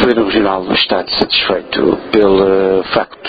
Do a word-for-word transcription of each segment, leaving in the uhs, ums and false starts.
Governo Regional está satisfeito pelo facto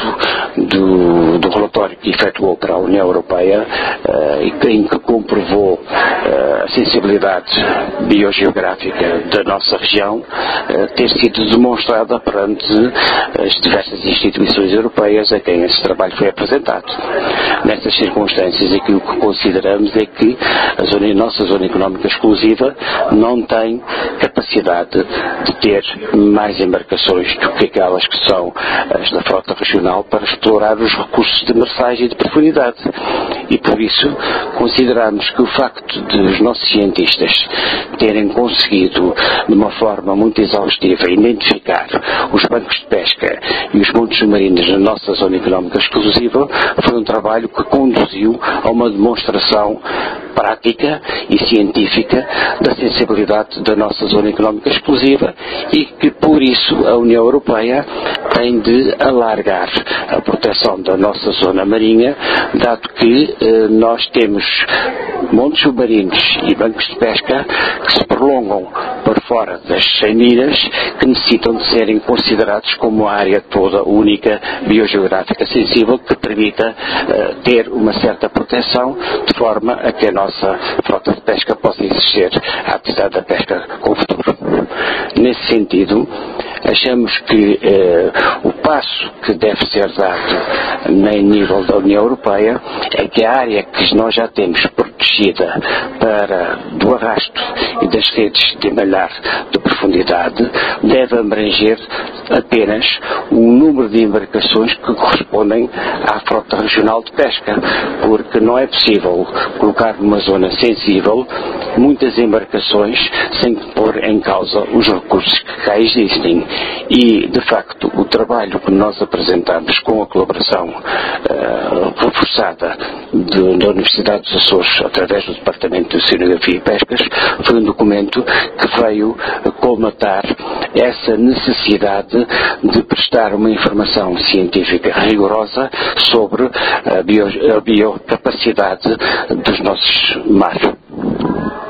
do, do relatório que efetuou para a União Europeia uh, e em que comprovou uh, a sensibilidade biogeográfica da nossa região uh, ter sido demonstrada perante as diversas instituições europeias a quem esse trabalho foi apresentado. Nessas circunstâncias, aquilo que consideramos é que a zona, a nossa zona económica exclusiva não tem capacidade de ter mais embarcações do que aquelas que são as da frota regional para explorar os recursos de demersagem e de profundidade. E por isso consideramos que o facto de os nossos cientistas terem conseguido de uma forma muito exaustiva identificar os bancos de pesca e os montes submarinos na nossa zona económica exclusiva foi um trabalho que conduziu a uma demonstração prática e científica da sensibilidade da nossa zona económica exclusiva e que por isso a União Europeia tem de alargar a proteção da nossa zona marinha, dado que eh, nós temos montes submarinos e bancos de pesca que se prolongam por fora das cem milhas, que necessitam de serem considerados como a área toda única, biogeográfica sensível, que permita uh, ter uma certa proteção, de forma a que a nossa frota de pesca possa existir à atividade da pesca com o futuro. Nesse sentido, achamos que uh, o passo que deve ser dado em nível da União Europeia é que a área que nós já temos protegida para, do arrasto e das redes de malhar de profundidade deve abranger apenas um número de embarcações que correspondem à frota regional de pesca, porque não é possível colocar numa zona sensível muitas embarcações sem pôr em causa os recursos que cá existem. E, de facto, o trabalho que nós apresentamos com a colaboração uh, reforçada de, da Universidade dos Açores, através do Departamento de Oceanografia e Pescas, foi um documento que veio colmatar essa necessidade de prestar uma informação científica rigorosa sobre a, bio, a biocapacidade dos nossos mares.